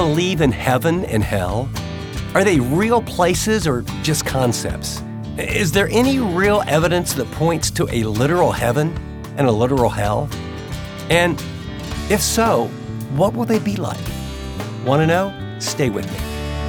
believe in heaven and hell? Are they real places or just concepts? Is there any real evidence that points to a literal heaven and a literal hell? And if so, what will they be like? Want to know? Stay with me.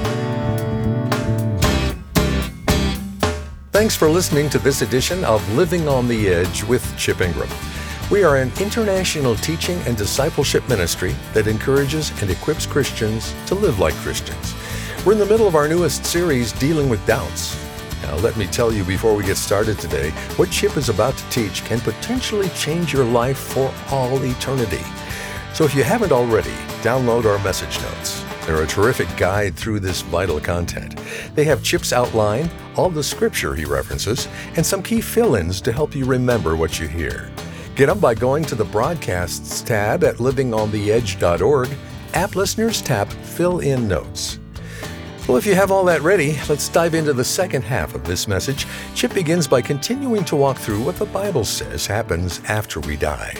Thanks for listening to this edition of Living on the Edge with Chip Ingram. We are an international teaching and discipleship ministry that encourages and equips Christians to live like Christians. We're in the middle of our newest series, Dealing with Doubts. Now, let me tell you before we get started today, what Chip is about to teach can potentially change your life for all eternity. So if you haven't already, download our message notes. They're a terrific guide through this vital content. They have Chip's outline, all the scripture he references, and some key fill-ins to help you remember what you hear. Get them by going to the Broadcasts tab at livingontheedge.org, App Listeners tab Fill In Notes. Well, if you have all that ready, let's dive into the second half of this message. Chip begins by continuing to walk through what the Bible says happens after we die.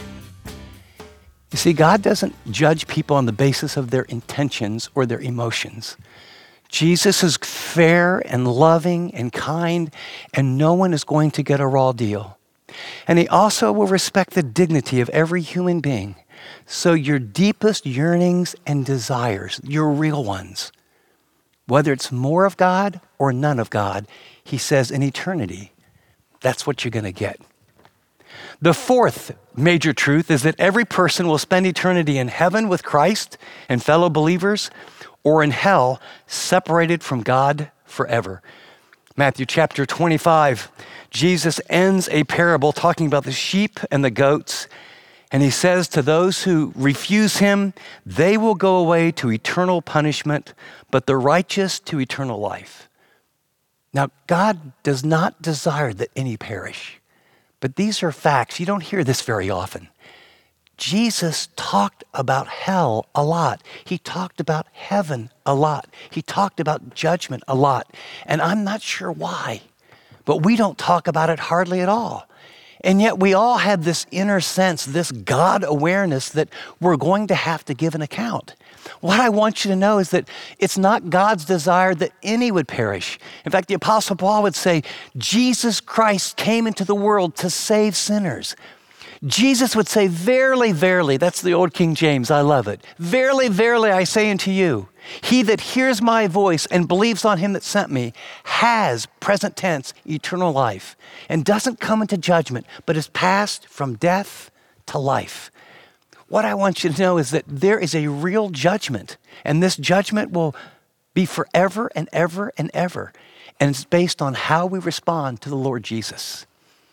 You see, God doesn't judge people on the basis of their intentions or their emotions. Jesus is fair and loving and kind, and no one is going to get a raw deal. And he also will respect the dignity of every human being. So your deepest yearnings and desires, your real ones, whether it's more of God or none of God, he says in eternity, that's what you're going to get. The fourth major truth is that every person will spend eternity in heaven with Christ and fellow believers, or in hell, separated from God forever. Matthew chapter 25, Jesus ends a parable talking about the sheep and the goats, and he says to those who refuse him, they will go away to eternal punishment, but the righteous to eternal life. Now, God does not desire that any perish, but these are facts. You don't hear this very often. Jesus talked about hell a lot. He talked about heaven a lot. He talked about judgment a lot. And I'm not sure why, but we don't talk about it hardly at all. And yet we all have this inner sense, this God awareness that we're going to have to give an account. What I want you to know is that it's not God's desire that any would perish. In fact, the Apostle Paul would say, Jesus Christ came into the world to save sinners. Jesus would say, verily, verily, that's the old King James, I love it. Verily, verily, I say unto you, he that hears my voice and believes on him that sent me has, present tense, eternal life, and doesn't come into judgment, but is passed from death to life. What I want you to know is that there is a real judgment, and this judgment will be forever and ever and ever, and it's based on how we respond to the Lord Jesus.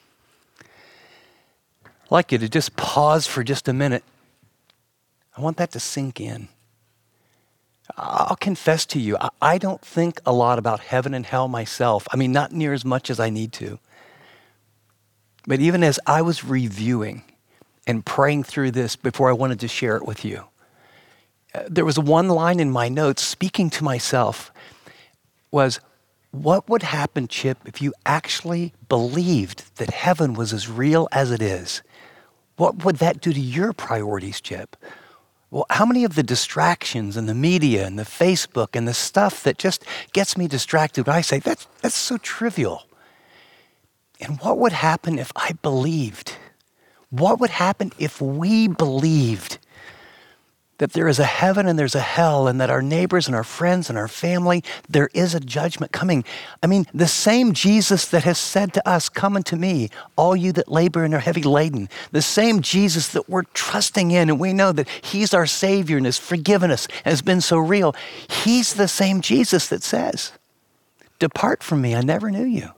I'd like you to just pause for just a minute. I want that to sink in. I'll confess to you, I don't think a lot about heaven and hell myself. I mean, not near as much as I need to. But even as I was reviewing and praying through this before I wanted to share it with you, there was one line in my notes speaking to myself was, what would happen, Chip, if you actually believed that heaven was as real as it is? What would that do to your priorities, Chip? Well, how many of the distractions and the media and the Facebook and the stuff that just gets me distracted, I say, that's so trivial. And what would happen if I believed? What would happen if we believed that there is a heaven and there's a hell, and that our neighbors and our friends and our family, there is a judgment coming? I mean, the same Jesus that has said to us, come unto me, all you that labor and are heavy laden, the same Jesus that we're trusting in, and we know that he's our Savior and has forgiven us and has been so real. He's the same Jesus that says, depart from me, I never knew you.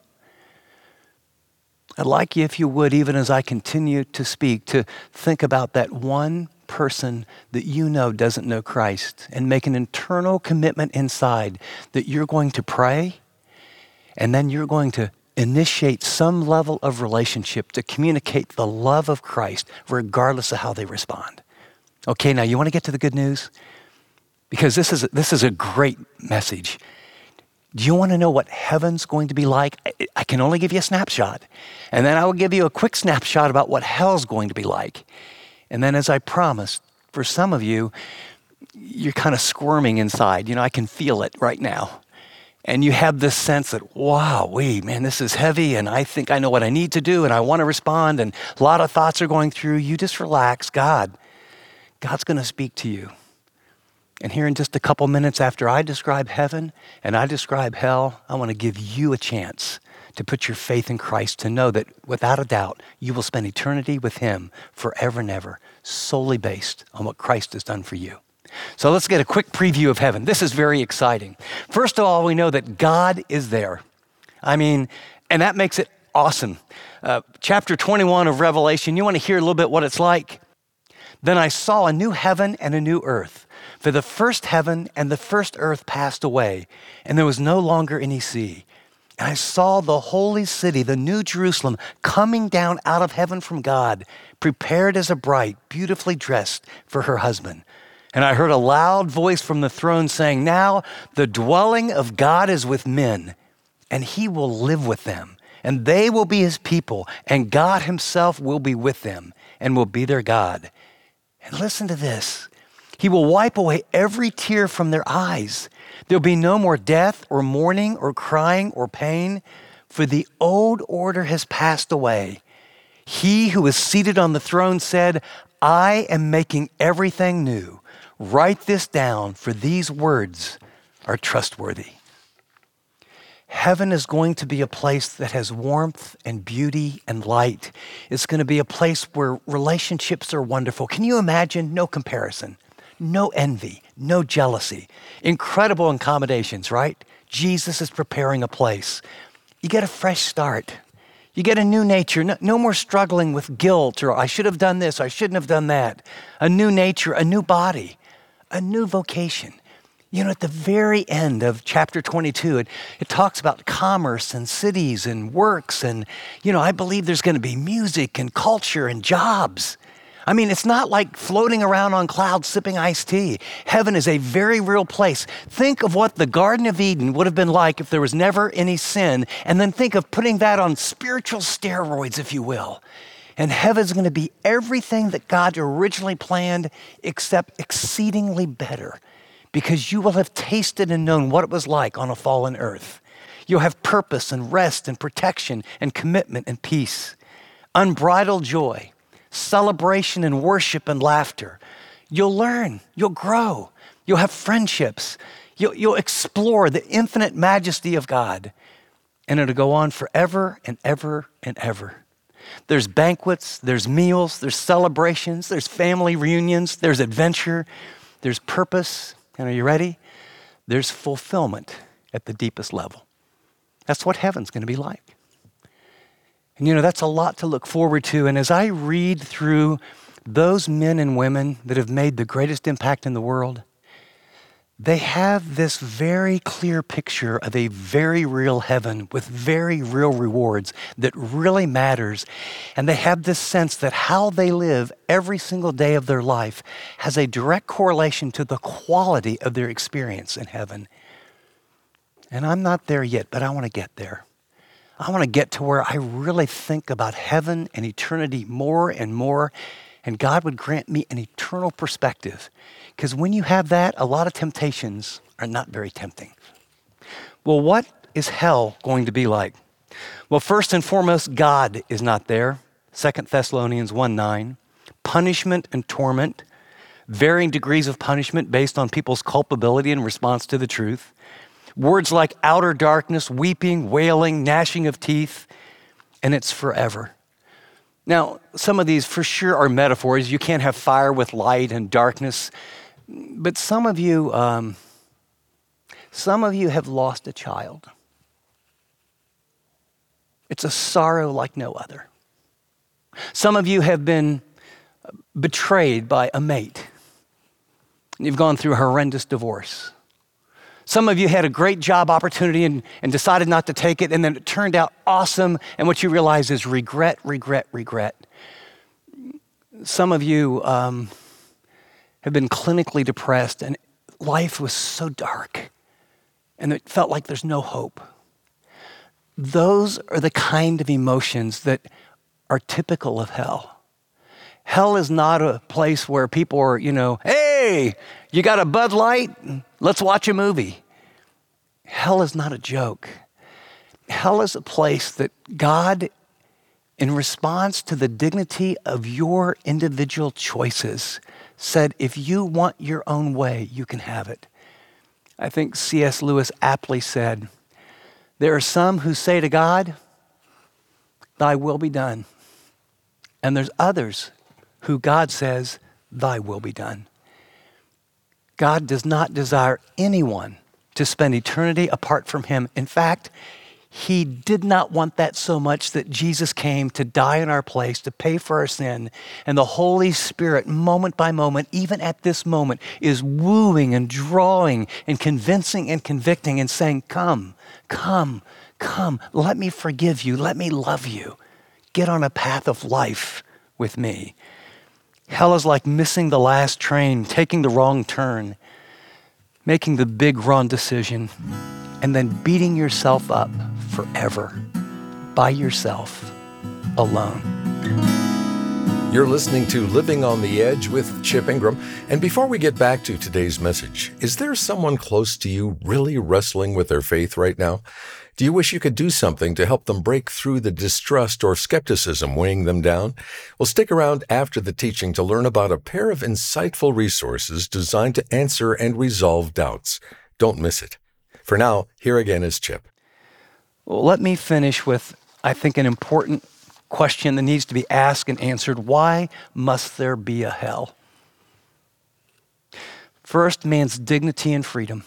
I'd like you, if you would, even as I continue to speak, to think about that one person that you know doesn't know Christ, and make an internal commitment inside that you're going to pray, and then you're going to initiate some level of relationship to communicate the love of Christ regardless of how they respond. Okay, now you want to get to the good news? Because this is a great message. Do you want to know what heaven's going to be like? I can only give you a snapshot. And then I will give you a quick snapshot about what hell's going to be like. And then, as I promised, for some of you, you're kind of squirming inside. I can feel it right now. And you have this sense that, wow, man, this is heavy, and I think I know what I need to do, and I want to respond, and a lot of thoughts are going through. You just relax. God's going to speak to you. And here in just a couple minutes after I describe heaven and I describe hell, I want to give you a chance to put your faith in Christ, to know that without a doubt, you will spend eternity with him forever and ever, solely based on what Christ has done for you. So let's get a quick preview of heaven. This is very exciting. First of all, we know that God is there. And that makes it awesome. Chapter 21 of Revelation, you want to hear a little bit what it's like? Then I saw a new heaven and a new earth. For the first heaven and the first earth passed away, and there was no longer any sea. And I saw the holy city, the new Jerusalem, coming down out of heaven from God, prepared as a bride, beautifully dressed for her husband. And I heard a loud voice from the throne saying, now the dwelling of God is with men, and he will live with them, and they will be his people, and God himself will be with them and will be their God. And listen to this. He will wipe away every tear from their eyes. There'll be no more death or mourning or crying or pain, for the old order has passed away. He who is seated on the throne said, I am making everything new. Write this down, for these words are trustworthy. Heaven is going to be a place that has warmth and beauty and light. It's going to be a place where relationships are wonderful. Can you imagine? No comparison, no envy, no jealousy, incredible accommodations, right? Jesus is preparing a place. You get a fresh start. You get a new nature, no more struggling with guilt or I should have done this, I shouldn't have done that. A new nature, a new body, a new vocation. At the very end of chapter 22, it talks about commerce and cities and works. And, I believe there's going to be music and culture and jobs. It's not like floating around on clouds sipping iced tea. Heaven is a very real place. Think of what the Garden of Eden would have been like if there was never any sin. And then think of putting that on spiritual steroids, if you will. And heaven's going to be everything that God originally planned, except exceedingly better, because you will have tasted and known what it was like on a fallen earth. You'll have purpose and rest and protection and commitment and peace, unbridled joy, celebration and worship and laughter. You'll learn, you'll grow, you'll have friendships, you'll explore the infinite majesty of God, and it'll go on forever and ever and ever. There's banquets, there's meals, there's celebrations, there's family reunions, there's adventure, there's purpose, and are you ready? There's fulfillment at the deepest level. That's what heaven's going to be like. And that's a lot to look forward to. And as I read through those men and women that have made the greatest impact in the world, they have this very clear picture of a very real heaven with very real rewards that really matters. And they have this sense that how they live every single day of their life has a direct correlation to the quality of their experience in heaven. And I'm not there yet, but I want to get there. I want to get to where I really think about heaven and eternity more and more, and God would grant me an eternal perspective. Because when you have that, a lot of temptations are not very tempting. Well, what is hell going to be like? Well, first and foremost, God is not there. 2 Thessalonians 1:9. Punishment and torment, varying degrees of punishment based on people's culpability in response to the truth. Words like outer darkness, weeping, wailing, gnashing of teeth, and it's forever. Now, some of these for sure are metaphors. You can't have fire with light and darkness. But some of you have lost a child. It's a sorrow like no other. Some of you have been betrayed by a mate. You've gone through a horrendous divorce. Some of you had a great job opportunity and decided not to take it, and then it turned out awesome, and what you realize is regret, regret, regret. Some of you have been clinically depressed, and life was so dark, and it felt like there's no hope. Those are the kind of emotions that are typical of hell. Hell is not a place where people are, hey, hey, you got a Bud Light? Let's watch a movie. Hell is not a joke. Hell is a place that God, in response to the dignity of your individual choices, said, if you want your own way, you can have it. I think C.S. Lewis aptly said, there are some who say to God, thy will be done. And there's others who God says, thy will be done. God does not desire anyone to spend eternity apart from him. In fact, he did not want that so much that Jesus came to die in our place, to pay for our sin. And the Holy Spirit, moment by moment, even at this moment, is wooing and drawing and convincing and convicting and saying, come, come, come, let me forgive you, let me love you. Get on a path of life with me. Hell is like missing the last train, taking the wrong turn, making the big wrong decision, and then beating yourself up forever by yourself, alone. You're listening to Living on the Edge with Chip Ingram. And before we get back to today's message, is there someone close to you really wrestling with their faith right now? Do you wish you could do something to help them break through the distrust or skepticism weighing them down? Well, stick around after the teaching to learn about a pair of insightful resources designed to answer and resolve doubts. Don't miss it. For now, here again is Chip. Well, let me finish with, I think, an important question that needs to be asked and answered. Why must there be a hell? First, man's dignity and freedom.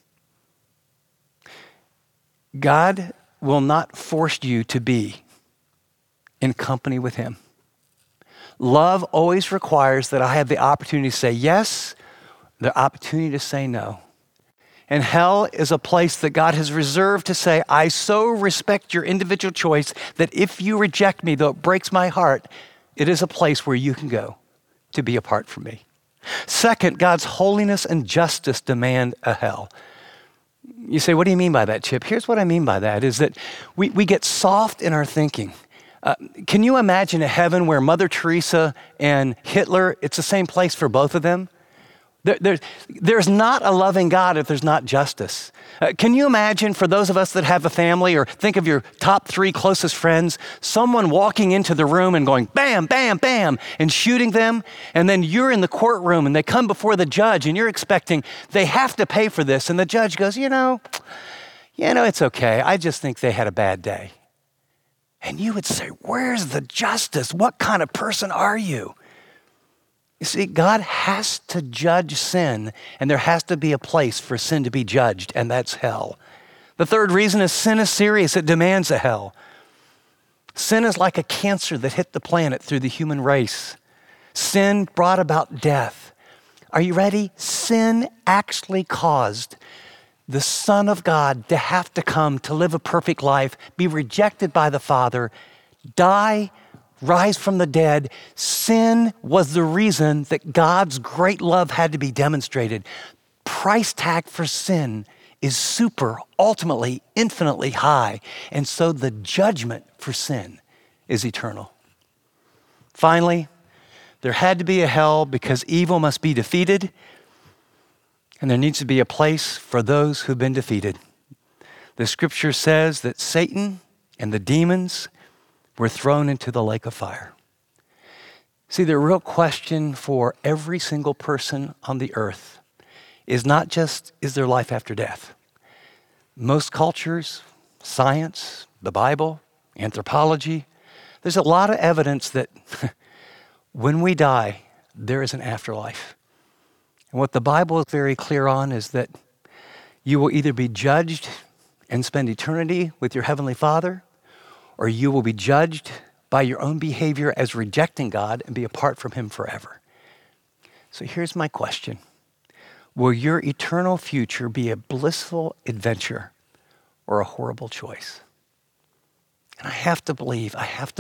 God will not force you to be in company with him. Love always requires that I have the opportunity to say yes, the opportunity to say no. And hell is a place that God has reserved to say, I so respect your individual choice that if you reject me, though it breaks my heart, it is a place where you can go to be apart from me. Second, God's holiness and justice demand a hell. You say, what do you mean by that, Chip? Here's what I mean by that, is that we get soft in our thinking. Can you imagine a heaven where Mother Teresa and Hitler, it's the same place for both of them? There's not a loving God if there's not justice. Can you imagine, for those of us that have a family, or think of your top 3 closest friends, someone walking into the room and going bam, bam, bam, and shooting them, and then you're in the courtroom and they come before the judge and you're expecting they have to pay for this, and the judge goes, you know, it's okay. I just think they had a bad day. And you would say, where's the justice? What kind of person are you? You see, God has to judge sin, and there has to be a place for sin to be judged, and that's hell. The third reason is sin is serious. It demands a hell. Sin is like a cancer that hit the planet through the human race. Sin brought about death. Are you ready? Sin actually caused the Son of God to have to come to live a perfect life, be rejected by the Father, die, rise from the dead. Sin was the reason that God's great love had to be demonstrated. Price tag for sin is super, ultimately, infinitely high. And so the judgment for sin is eternal. Finally, there had to be a hell because evil must be defeated, and there needs to be a place for those who've been defeated. The scripture says that Satan and the demons were thrown into the lake of fire. See, the real question for every single person on the earth is not just, is there life after death? Most cultures, science, the Bible, anthropology, there's a lot of evidence that when we die, there is an afterlife. And what the Bible is very clear on is that you will either be judged and spend eternity with your Heavenly Father, or you will be judged by your own behavior as rejecting God and be apart from Him forever. So here's my question. Will your eternal future be a blissful adventure or a horrible choice? And I have to believe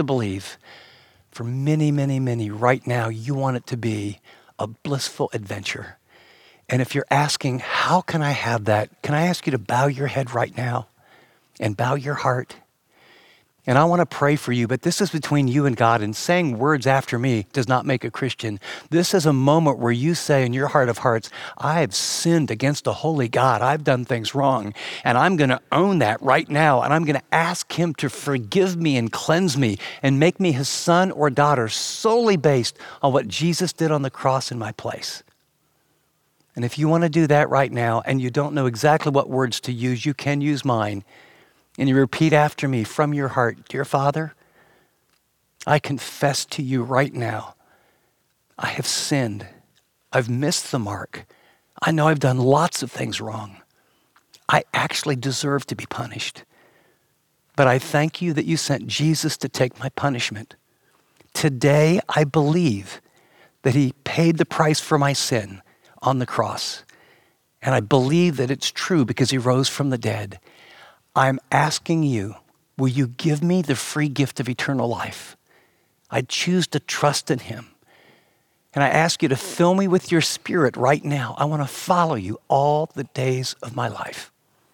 for many, many, many right now, you want it to be a blissful adventure. And if you're asking, how can I have that? Can I ask you to bow your head right now and bow your heart? And I want to pray for you, but this is between you and God, and saying words after me does not make a Christian. This is a moment where you say in your heart of hearts, I have sinned against a holy God. I've done things wrong, and I'm going to own that right now, and I'm going to ask him to forgive me and cleanse me and make me his son or daughter solely based on what Jesus did on the cross in my place. And if you want to do that right now and you don't know exactly what words to use, you can use mine. And you repeat after me from your heart, Dear Father, I confess to you right now, I have sinned. I've missed the mark. I know I've done lots of things wrong. I actually deserve to be punished. But I thank you that you sent Jesus to take my punishment. Today, I believe that he paid the price for my sin on the cross. And I believe that it's true because he rose from the dead. I'm asking you, will you give me the free gift of eternal life? I choose to trust in him. And I ask you to fill me with your spirit right now. I want to follow you all the days of my life.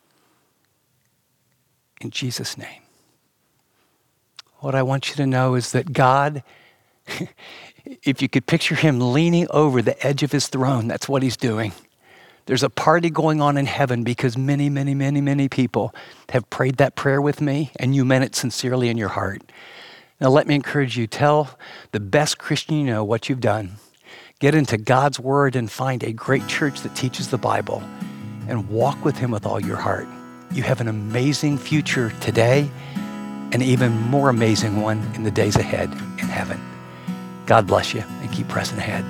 In Jesus' name. What I want you to know is that God, if you could picture him leaning over the edge of his throne, that's what he's doing. There's a party going on in heaven because many, many, many, many people have prayed that prayer with me, and you meant it sincerely in your heart. Now let me encourage you, tell the best Christian you know what you've done. Get into God's word and find a great church that teaches the Bible and walk with him with all your heart. You have an amazing future today, and an even more amazing one in the days ahead in heaven. God bless you, and keep pressing ahead.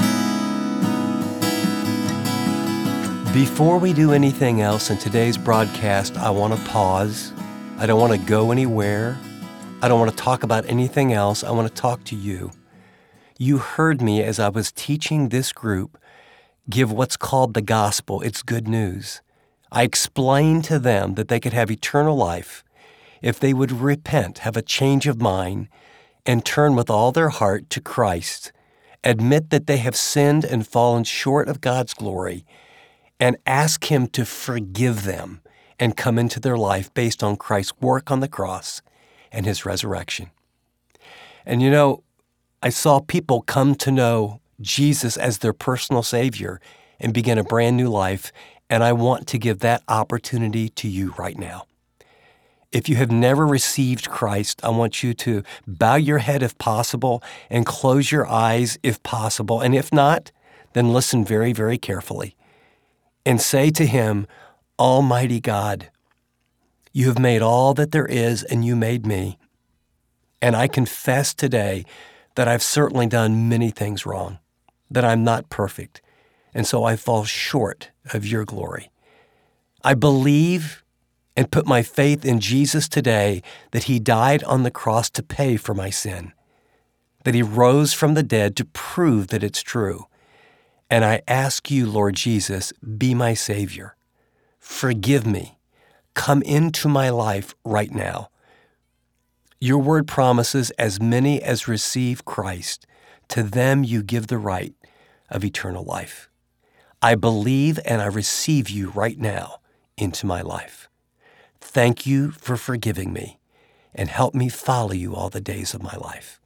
Before we do anything else in today's broadcast, I want to pause. I don't want to go anywhere. I don't want to talk about anything else. I want to talk to you. You heard me as I was teaching this group give what's called the gospel. It's good news. I explained to them that they could have eternal life if they would repent, have a change of mind, and turn with all their heart to Christ, admit that they have sinned and fallen short of God's glory, and ask him to forgive them and come into their life based on Christ's work on the cross and his resurrection. And you know, I saw people come to know Jesus as their personal Savior and begin a brand new life, and I want to give that opportunity to you right now. If you have never received Christ, I want you to bow your head if possible and close your eyes if possible. And if not, then listen very, very carefully. And say to him, Almighty God, you have made all that there is, and you made me. And I confess today that I've certainly done many things wrong, that I'm not perfect, and so I fall short of your glory. I believe and put my faith in Jesus today that he died on the cross to pay for my sin, that he rose from the dead to prove that it's true. And I ask you, Lord Jesus, be my Savior. Forgive me. Come into my life right now. Your word promises, as many as receive Christ, to them you give the right of eternal life. I believe and I receive you right now into my life. Thank you for forgiving me, and help me follow you all the days of my life.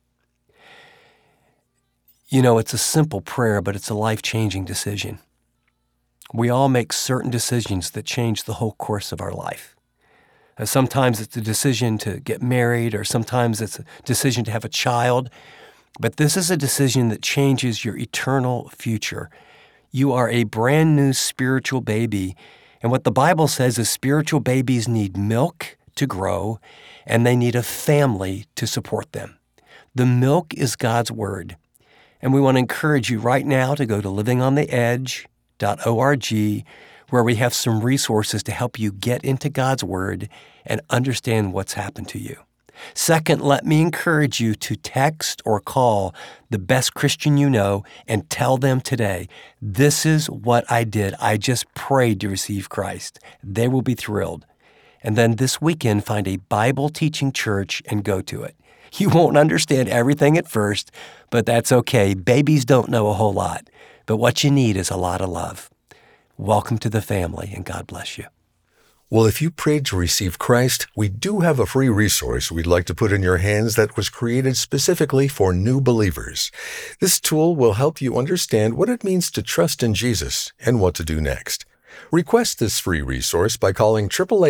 You know, it's a simple prayer, but it's a life-changing decision. We all make certain decisions that change the whole course of our life. Sometimes it's a decision to get married, or sometimes it's a decision to have a child. But this is a decision that changes your eternal future. You are a brand new spiritual baby. And what the Bible says is spiritual babies need milk to grow, and they need a family to support them. The milk is God's word. And we want to encourage you right now to go to livingontheedge.org, where we have some resources to help you get into God's word and understand what's happened to you. Second, let me encourage you to text or call the best Christian you know and tell them today, this is what I did. I just prayed to receive Christ. They will be thrilled. And then this weekend, find a Bible-teaching church and go to it. You won't understand everything at first, but that's okay. Babies don't know a whole lot, but what you need is a lot of love. Welcome to the family, and God bless you. Well, if you prayed to receive Christ, we do have a free resource we'd like to put in your hands that was created specifically for new believers. This tool will help you understand what it means to trust in Jesus and what to do next. Request this free resource by calling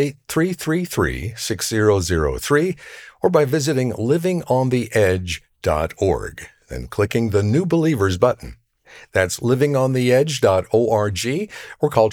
888-333-6003 or by visiting livingontheedge.org, then clicking the New Believers button. That's livingontheedge.org or call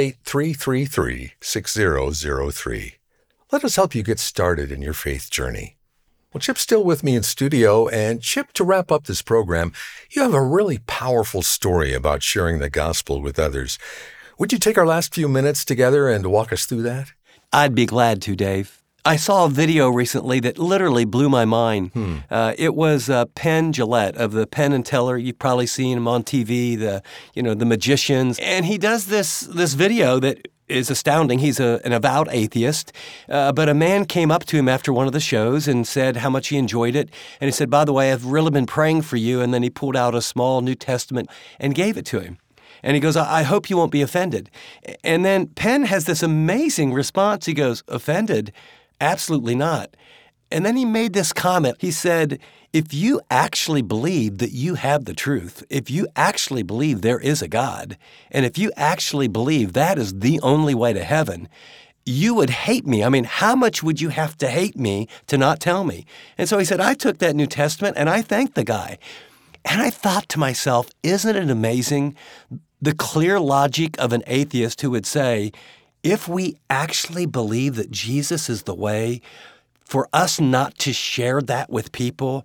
888-333-6003. Let us help you get started in your faith journey. Well, Chip's still with me in studio, and Chip, to wrap up this program, you have a really powerful story about sharing the gospel with others. Would you take our last few minutes together and walk us through that? I'd be glad to, Dave. I saw a video recently that literally blew my mind. It was Penn Jillette of the Penn and Teller. You've probably seen him on TV, the magicians. And he does this video that is astounding. He's an avowed atheist, but a man came up to him after one of the shows and said how much he enjoyed it. And he said, "By the way, I've really been praying for you." And then he pulled out a small New Testament and gave it to him. And he goes, "I hope you won't be offended." And then Penn has this amazing response. He goes, "Offended? Absolutely not." And then he made this comment. He said, if you actually believe that you have the truth, if you actually believe there is a God, and if you actually believe that is the only way to heaven, you would hate me. I mean, how much would you have to hate me to not tell me? And so he said, I took that New Testament and I thanked the guy. And I thought to myself, isn't it amazing the clear logic of an atheist who would say, if we actually believe that Jesus is the way, for us not to share that with people,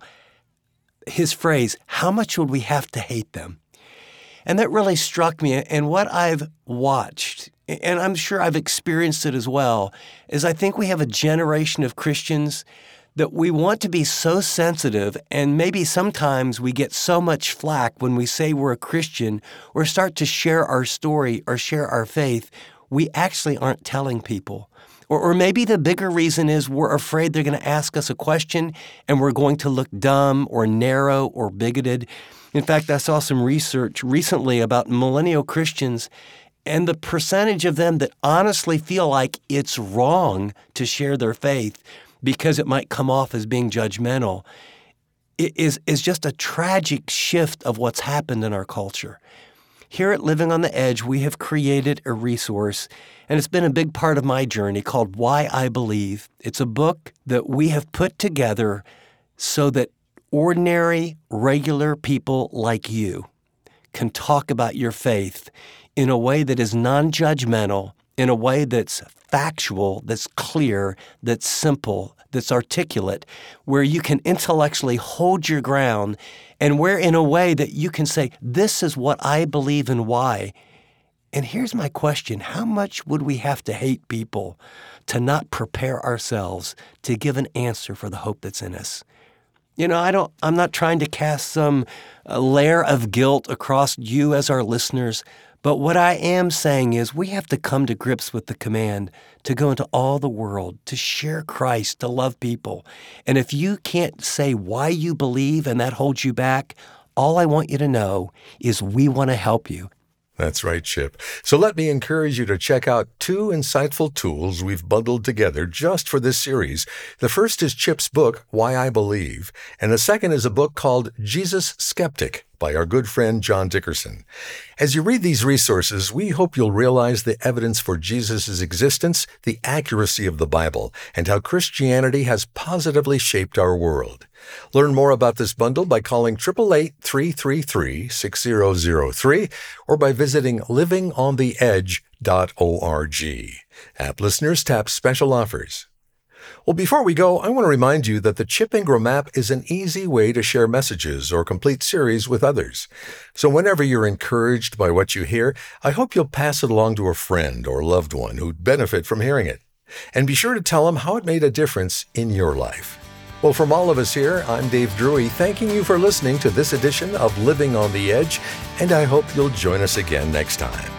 his phrase, how much would we have to hate them? And that really struck me. And what I've watched, and I'm sure I've experienced it as well, is I think we have a generation of Christians that we want to be so sensitive, and maybe sometimes we get so much flack when we say we're a Christian or start to share our story or share our faith, we actually aren't telling people. Or maybe the bigger reason is we're afraid they're going to ask us a question and we're going to look dumb or narrow or bigoted. In fact, I saw some research recently about millennial Christians and the percentage of them that honestly feel like it's wrong to share their faith because it might come off as being judgmental is just a tragic shift of what's happened in our culture. Here at Living on the Edge, we have created a resource, and it's been a big part of my journey, called Why I Believe. It's a book that we have put together so that ordinary, regular people like you can talk about your faith in a way that is non-judgmental, in a way that's factual, that's clear, that's simple, that's articulate, where you can intellectually hold your ground, and where in a way that you can say, this is what I believe and why. And here's my question. How much would we have to hate people to not prepare ourselves to give an answer for the hope that's in us? I'm not trying to cast some layer of guilt across you as our listeners, but what I am saying is we have to come to grips with the command to go into all the world, to share Christ, to love people. And if you can't say why you believe and that holds you back, all I want you to know is we want to help you. That's right, Chip. So let me encourage you to check out 2 insightful tools we've bundled together just for this series. The first is Chip's book, Why I Believe, and the second is a book called Jesus Skeptic by our good friend John Dickerson. As you read these resources, we hope you'll realize the evidence for Jesus' existence, the accuracy of the Bible, and how Christianity has positively shaped our world. Learn more about this bundle by calling 888-333-6003 or by visiting livingontheedge.org. App listeners tap special offers. Well, before we go, I want to remind you that the Chip Ingram app is an easy way to share messages or complete series with others. So whenever you're encouraged by what you hear, I hope you'll pass it along to a friend or loved one who'd benefit from hearing it. And be sure to tell them how it made a difference in your life. Well, from all of us here, I'm Dave Drury, thanking you for listening to this edition of Living on the Edge, and I hope you'll join us again next time.